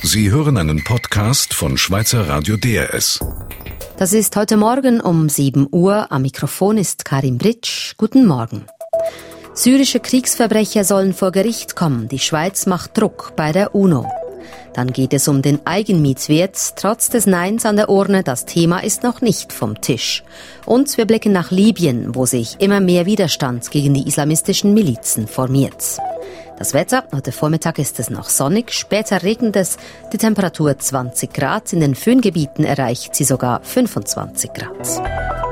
Sie hören einen Podcast von Schweizer Radio DRS. Das ist heute Morgen um 7 Uhr. Am Mikrofon ist Karin Britsch. Guten Morgen. Syrische Kriegsverbrecher sollen vor Gericht kommen. Die Schweiz macht Druck bei der UNO. Dann geht es um den Eigenmietswert. Trotz des Neins an der Urne, das Thema ist noch nicht vom Tisch. Und wir blicken nach Libyen, wo sich immer mehr Widerstand gegen die islamistischen Milizen formiert. Das Wetter, heute Vormittag ist es noch sonnig, später regnet es, die Temperatur 20 Grad, in den Föhngebieten erreicht sie sogar 25 Grad.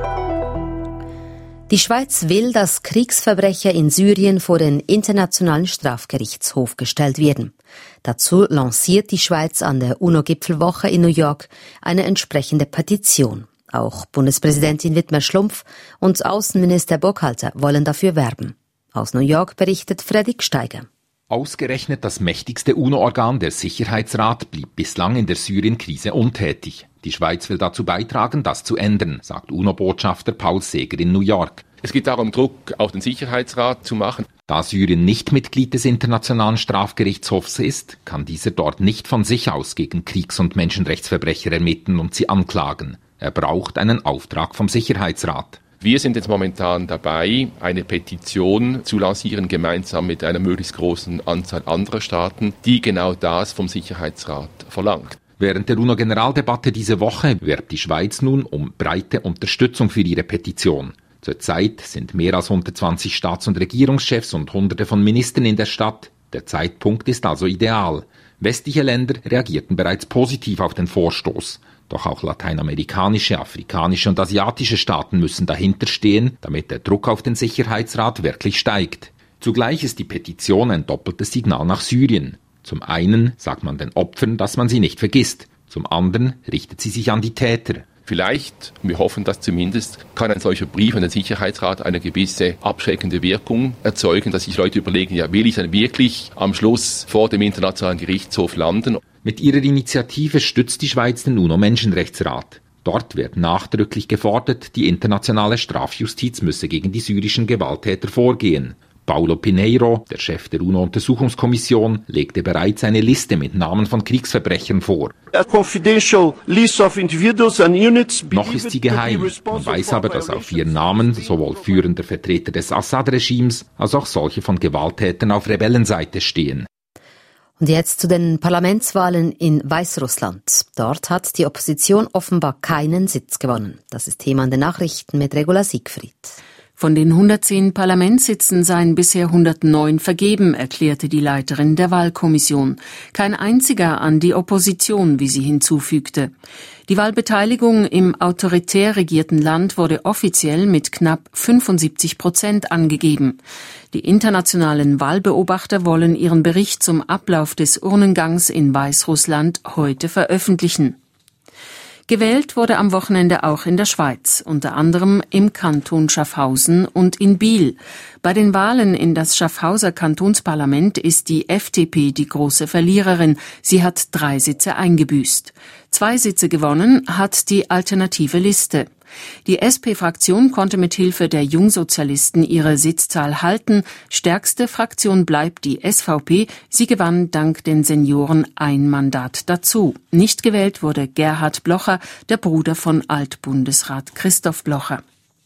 Die Schweiz will, dass Kriegsverbrecher in Syrien vor den Internationalen Strafgerichtshof gestellt werden. Dazu lanciert die Schweiz an der UNO-Gipfelwoche in New York eine entsprechende Petition. Auch Bundespräsidentin Widmer-Schlumpf und Außenminister Burkhalter wollen dafür werben. Aus New York berichtet Fredrik Steiger. Ausgerechnet das mächtigste UNO-Organ, der Sicherheitsrat, blieb bislang in der Syrien-Krise untätig. Die Schweiz will dazu beitragen, das zu ändern, sagt UNO-Botschafter Paul Seeger in New York. Es geht darum, Druck auf den Sicherheitsrat zu machen. Da Syrien nicht Mitglied des Internationalen Strafgerichtshofs ist, kann dieser dort nicht von sich aus gegen Kriegs- und Menschenrechtsverbrecher ermitteln und sie anklagen. Er braucht einen Auftrag vom Sicherheitsrat. Wir sind jetzt momentan dabei, eine Petition zu lancieren, gemeinsam mit einer möglichst großen Anzahl anderer Staaten, die genau das vom Sicherheitsrat verlangt. Während der UNO-Generaldebatte diese Woche werbt die Schweiz nun um breite Unterstützung für ihre Petition. Zurzeit sind mehr als 120 Staats- und Regierungschefs und Hunderte von Ministern in der Stadt. Der Zeitpunkt ist also ideal. Westliche Länder reagierten bereits positiv auf den Vorstoß. Doch auch lateinamerikanische, afrikanische und asiatische Staaten müssen dahinter stehen, damit der Druck auf den Sicherheitsrat wirklich steigt. Zugleich ist die Petition ein doppeltes Signal nach Syrien. Zum einen sagt man den Opfern, dass man sie nicht vergisst. Zum anderen richtet sie sich an die Täter. Vielleicht, wir hoffen das zumindest, kann ein solcher Brief an den Sicherheitsrat eine gewisse abschreckende Wirkung erzeugen, dass sich Leute überlegen, ja, will ich dann wirklich am Schluss vor dem Internationalen Gerichtshof landen? Mit ihrer Initiative stützt die Schweiz den UNO-Menschenrechtsrat. Dort wird nachdrücklich gefordert, die internationale Strafjustiz müsse gegen die syrischen Gewalttäter vorgehen. Paulo Pinheiro, der Chef der UNO-Untersuchungskommission, legte bereits eine Liste mit Namen von Kriegsverbrechern vor. Noch ist sie geheim. Man weiß aber, dass auf ihren Namen sowohl führende Vertreter des Assad-Regimes als auch solche von Gewalttätern auf Rebellenseite stehen. Und jetzt zu den Parlamentswahlen in Weißrussland. Dort hat die Opposition offenbar keinen Sitz gewonnen. Das ist Thema in den Nachrichten mit Regula Siegfried. Von den 110 Parlamentssitzen seien bisher 109 vergeben, erklärte die Leiterin der Wahlkommission. Kein einziger an die Opposition, wie sie hinzufügte. Die Wahlbeteiligung im autoritär regierten Land wurde offiziell mit knapp 75% angegeben. Die internationalen Wahlbeobachter wollen ihren Bericht zum Ablauf des Urnengangs in Weißrussland heute veröffentlichen. Gewählt wurde am Wochenende auch in der Schweiz, unter anderem im Kanton Schaffhausen und in Biel. Bei den Wahlen in das Schaffhauser Kantonsparlament ist die FDP die große Verliererin. Sie hat 3 Sitze eingebüßt. 2 Sitze gewonnen hat die Alternative Liste. Die SP-Fraktion konnte mit Hilfe der Jungsozialisten ihre Sitzzahl halten. Stärkste Fraktion bleibt die SVP. Sie gewann dank den Senioren 1 Mandat dazu. Nicht gewählt wurde Gerhard Blocher, der Bruder von Altbundesrat Christoph Blocher.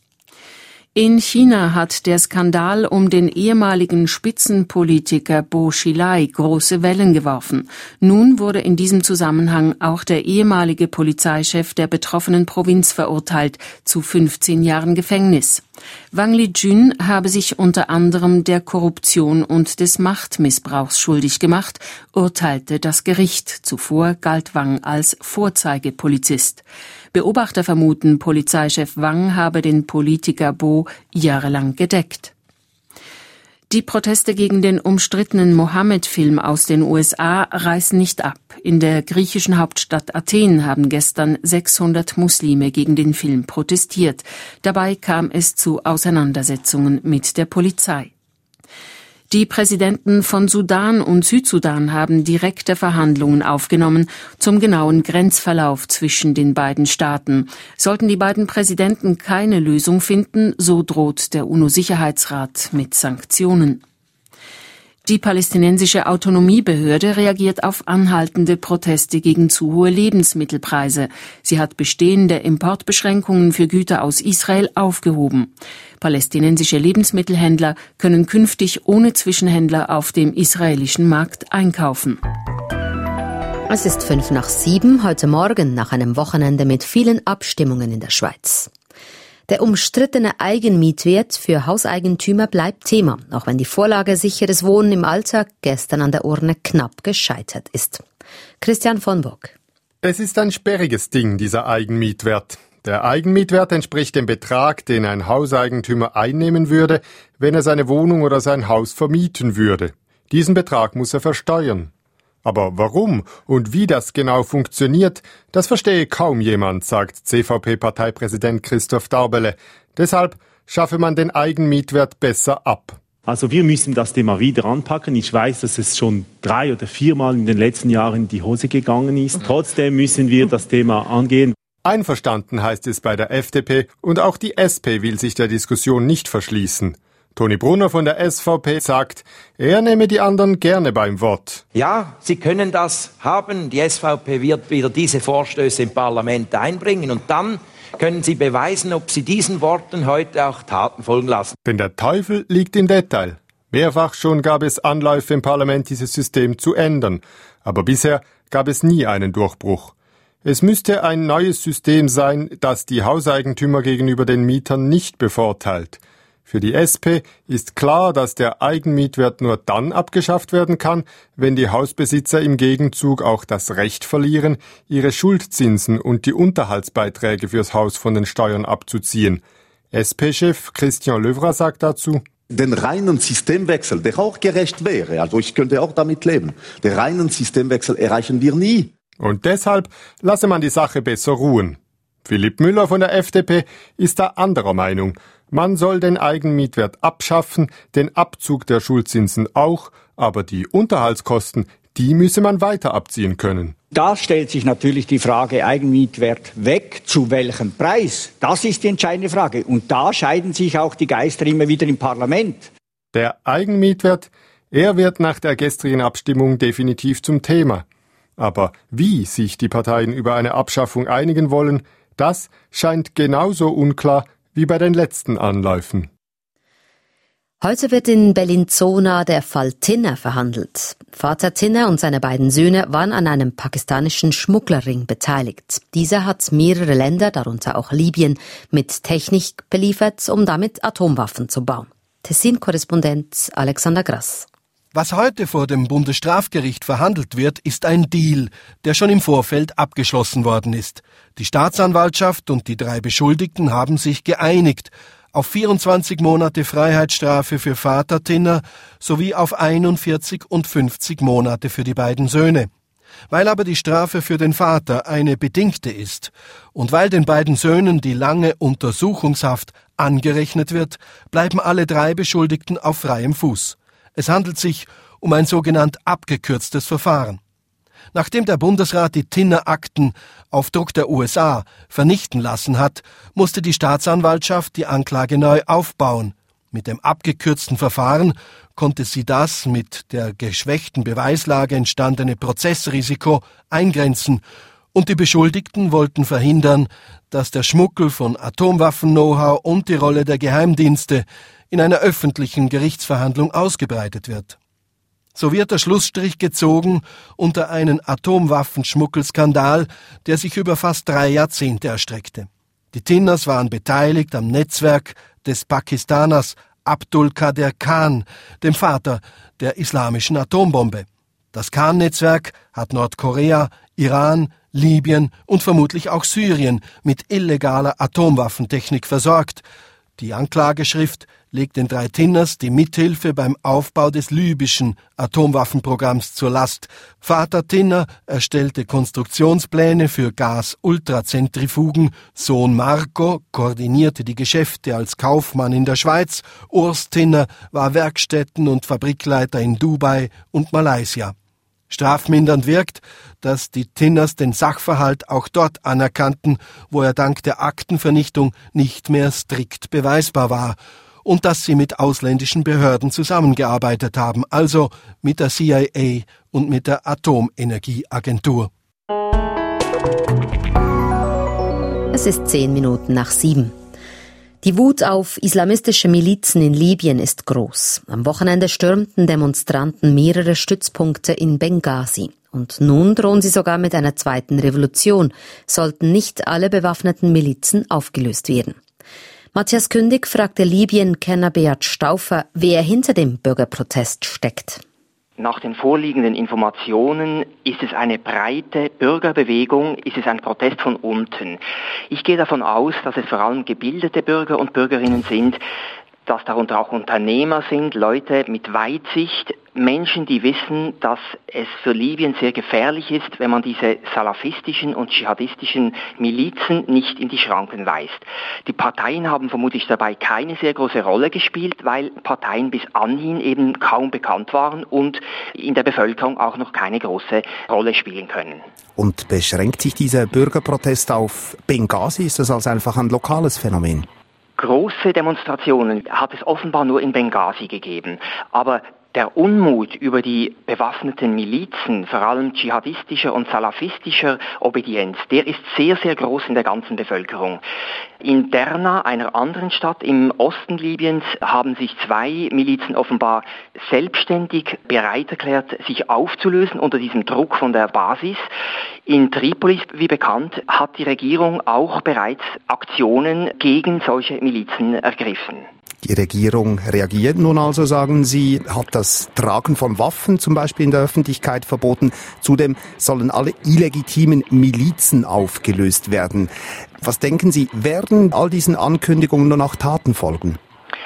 In China hat der Skandal um den ehemaligen Spitzenpolitiker Bo Xilai große Wellen geworfen. Nun wurde in diesem Zusammenhang auch der ehemalige Polizeichef der betroffenen Provinz verurteilt zu 15 Jahren Gefängnis. Wang Lijun habe sich unter anderem der Korruption und des Machtmissbrauchs schuldig gemacht, urteilte das Gericht. Zuvor galt Wang als Vorzeigepolizist. Beobachter vermuten, Polizeichef Wang habe den Politiker Bo jahrelang gedeckt. Die Proteste gegen den umstrittenen Mohammed-Film aus den USA reißen nicht ab. In der griechischen Hauptstadt Athen haben gestern 600 Muslime gegen den Film protestiert. Dabei kam es zu Auseinandersetzungen mit der Polizei. Die Präsidenten von Sudan und Südsudan haben direkte Verhandlungen aufgenommen zum genauen Grenzverlauf zwischen den beiden Staaten. Sollten die beiden Präsidenten keine Lösung finden, so droht der UNO-Sicherheitsrat mit Sanktionen. Die palästinensische Autonomiebehörde reagiert auf anhaltende Proteste gegen zu hohe Lebensmittelpreise. Sie hat bestehende Importbeschränkungen für Güter aus Israel aufgehoben. Palästinensische Lebensmittelhändler können künftig ohne Zwischenhändler auf dem israelischen Markt einkaufen. Es ist 6:05 heute Morgen nach einem Wochenende mit vielen Abstimmungen in der Schweiz. Der umstrittene Eigenmietwert für Hauseigentümer bleibt Thema, auch wenn die Vorlage sicheres Wohnen im Alltag gestern an der Urne knapp gescheitert ist. Christian von Burg. Es ist ein sperriges Ding, dieser Eigenmietwert. Der Eigenmietwert entspricht dem Betrag, den ein Hauseigentümer einnehmen würde, wenn er seine Wohnung oder sein Haus vermieten würde. Diesen Betrag muss er versteuern. Aber warum und wie das genau funktioniert, das verstehe kaum jemand, sagt CVP-Parteipräsident Christoph Darbele. Deshalb schaffe man den Eigenmietwert besser ab. Also wir müssen das Thema wieder anpacken. Ich weiß, dass es schon 3 oder 4 Mal in den letzten Jahren in die Hose gegangen ist. Trotzdem müssen wir das Thema angehen. Einverstanden heißt es bei der FDP und auch die SP will sich der Diskussion nicht verschließen. Toni Brunner von der SVP sagt, er nehme die anderen gerne beim Wort. Ja, Sie können das haben. Die SVP wird wieder diese Vorstöße im Parlament einbringen und dann können Sie beweisen, ob Sie diesen Worten heute auch Taten folgen lassen. Denn der Teufel liegt im Detail. Mehrfach schon gab es Anläufe im Parlament, dieses System zu ändern. Aber bisher gab es nie einen Durchbruch. Es müsste ein neues System sein, das die Hauseigentümer gegenüber den Mietern nicht bevorteilt. Für die SP ist klar, dass der Eigenmietwert nur dann abgeschafft werden kann, wenn die Hausbesitzer im Gegenzug auch das Recht verlieren, ihre Schuldzinsen und die Unterhaltsbeiträge fürs Haus von den Steuern abzuziehen. SP-Chef Christian Löwra sagt dazu: Den reinen Systemwechsel, der auch gerecht wäre, also ich könnte auch damit leben, den reinen Systemwechsel erreichen wir nie. Und deshalb lasse man die Sache besser ruhen. Philipp Müller von der FDP ist da anderer Meinung. Man soll den Eigenmietwert abschaffen, den Abzug der Schuldzinsen auch, aber die Unterhaltskosten, die müsse man weiter abziehen können. Da stellt sich natürlich die Frage Eigenmietwert weg, zu welchem Preis? Das ist die entscheidende Frage. Und da scheiden sich auch die Geister immer wieder im Parlament. Der Eigenmietwert, er wird nach der gestrigen Abstimmung definitiv zum Thema. Aber wie sich die Parteien über eine Abschaffung einigen wollen, das scheint genauso unklar wie bei den letzten Anläufen. Heute wird in Bellinzona der Fall Tinner verhandelt. Vater Tinner und seine beiden Söhne waren an einem pakistanischen Schmugglerring beteiligt. Dieser hat mehrere Länder, darunter auch Libyen, mit Technik beliefert, um damit Atomwaffen zu bauen. Tessin-Korrespondent Alexander Grass. Was heute vor dem Bundesstrafgericht verhandelt wird, ist ein Deal, der schon im Vorfeld abgeschlossen worden ist. Die Staatsanwaltschaft und die 3 Beschuldigten haben sich geeinigt auf 24 Monate Freiheitsstrafe für Vater Tinner sowie auf 41 und 50 Monate für die beiden Söhne. Weil aber die Strafe für den Vater eine bedingte ist und weil den beiden Söhnen die lange Untersuchungshaft angerechnet wird, bleiben alle 3 Beschuldigten auf freiem Fuß. Es handelt sich um ein sogenannt abgekürztes Verfahren. Nachdem der Bundesrat die Tinner-Akten auf Druck der USA vernichten lassen hat, musste die Staatsanwaltschaft die Anklage neu aufbauen. Mit dem abgekürzten Verfahren konnte sie das mit der geschwächten Beweislage entstandene Prozessrisiko eingrenzen und die Beschuldigten wollten verhindern, dass der Schmuggel von Atomwaffen-Know-how und die Rolle der Geheimdienste in einer öffentlichen Gerichtsverhandlung ausgebreitet wird. So wird der Schlussstrich gezogen unter einen Atomwaffenschmuggelskandal, der sich über fast 3 Jahrzehnte erstreckte. Die Tinners waren beteiligt am Netzwerk des Pakistaners Abdul Qadir Khan, dem Vater der islamischen Atombombe. Das Khan-Netzwerk hat Nordkorea, Iran, Libyen und vermutlich auch Syrien mit illegaler Atomwaffentechnik versorgt. Die Anklageschrift legt den 3 Tinners die Mithilfe beim Aufbau des libyschen Atomwaffenprogramms zur Last. Vater Tinner erstellte Konstruktionspläne für Gas-Ultrazentrifugen, Sohn Marco koordinierte die Geschäfte als Kaufmann in der Schweiz, Urs Tinner war Werkstätten- und Fabrikleiter in Dubai und Malaysia. Strafmindernd wirkt, dass die Tinners den Sachverhalt auch dort anerkannten, wo er dank der Aktenvernichtung nicht mehr strikt beweisbar war und dass sie mit ausländischen Behörden zusammengearbeitet haben, also mit der CIA und mit der Atomenergieagentur. Es ist 7:10. Die Wut auf islamistische Milizen in Libyen ist groß. Am Wochenende stürmten Demonstranten mehrere Stützpunkte in Benghazi. Und nun drohen sie sogar mit einer zweiten Revolution, sollten nicht alle bewaffneten Milizen aufgelöst werden. Matthias Kündig fragte Libyen-Kenner Beat Stauffer, wer hinter dem Bürgerprotest steckt. Nach den vorliegenden Informationen ist es eine breite Bürgerbewegung, ist es ein Protest von unten. Ich gehe davon aus, dass es vor allem gebildete Bürger und Bürgerinnen sind, dass darunter auch Unternehmer sind, Leute mit Weitsicht, Menschen, die wissen, dass es für Libyen sehr gefährlich ist, wenn man diese salafistischen und dschihadistischen Milizen nicht in die Schranken weist. Die Parteien haben vermutlich dabei keine sehr große Rolle gespielt, weil Parteien bis anhin eben kaum bekannt waren und in der Bevölkerung auch noch keine große Rolle spielen können. Und beschränkt sich dieser Bürgerprotest auf Benghazi? Ist das also einfach ein lokales Phänomen? Große Demonstrationen hat es offenbar nur in Benghazi gegeben, aber der Unmut über die bewaffneten Milizen, vor allem dschihadistischer und salafistischer Obedienz, der ist sehr, sehr groß in der ganzen Bevölkerung. In Derna, einer anderen Stadt im Osten Libyens, haben sich 2 Milizen offenbar selbstständig bereit erklärt, sich aufzulösen unter diesem Druck von der Basis. In Tripolis, wie bekannt, hat die Regierung auch bereits Aktionen gegen solche Milizen ergriffen. Die Regierung reagiert nun also, sagen Sie, hat das Tragen von Waffen zum Beispiel in der Öffentlichkeit verboten. Zudem sollen alle illegitimen Milizen aufgelöst werden. Was denken Sie, werden all diesen Ankündigungen nun auch Taten folgen?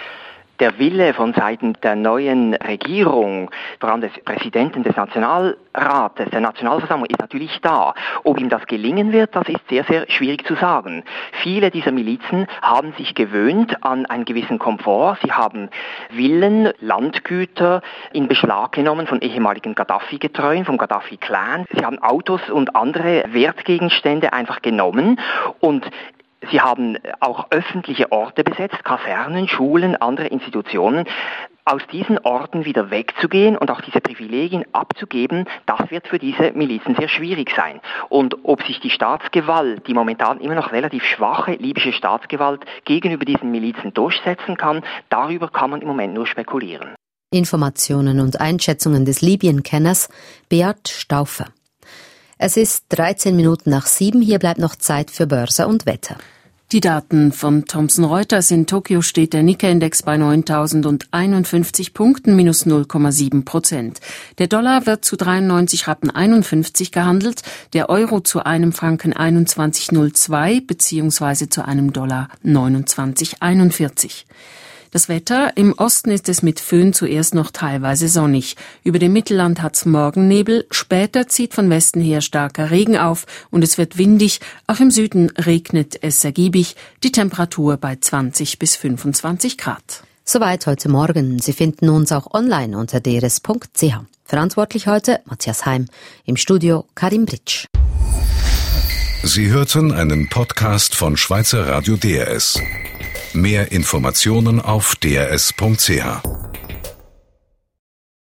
Der Wille von Seiten der neuen Regierung, vor allem des Präsidenten des Nationalrates, der Nationalversammlung, ist natürlich da. Ob ihm das gelingen wird, das ist sehr, sehr schwierig zu sagen. Viele dieser Milizen haben sich gewöhnt an einen gewissen Komfort. Sie haben Villen, Landgüter in Beschlag genommen von ehemaligen Gaddafi-Getreuen, vom Gaddafi-Clan. Sie haben Autos und andere Wertgegenstände einfach genommen und sie haben auch öffentliche Orte besetzt, Kasernen, Schulen, andere Institutionen. Aus diesen Orten wieder wegzugehen und auch diese Privilegien abzugeben, das wird für diese Milizen sehr schwierig sein. Und ob sich die Staatsgewalt, die momentan immer noch relativ schwache libysche Staatsgewalt, gegenüber diesen Milizen durchsetzen kann, darüber kann man im Moment nur spekulieren. Informationen und Einschätzungen des Libyen-Kenners Beat Stauffer. Es ist 7:13. Hier bleibt noch Zeit für Börse und Wetter. Die Daten von Thomson Reuters: in Tokio steht der Nikkei-Index bei 9.051 Punkten, minus 0,7%. Der Dollar wird zu 93,51 gehandelt, der Euro zu einem Franken 21,02 bzw. zu einem Dollar 29,41. Das Wetter: im Osten ist es mit Föhn zuerst noch teilweise sonnig. Über dem Mittelland hat's Morgennebel, später zieht von Westen her starker Regen auf und es wird windig. Auch im Süden regnet es ergiebig, die Temperatur bei 20 bis 25 Grad. Soweit heute Morgen. Sie finden uns auch online unter drs.ch. Verantwortlich heute Matthias Heim, im Studio Karim Britsch. Sie hörten einen Podcast von Schweizer Radio DRS. Mehr Informationen auf drs.ch.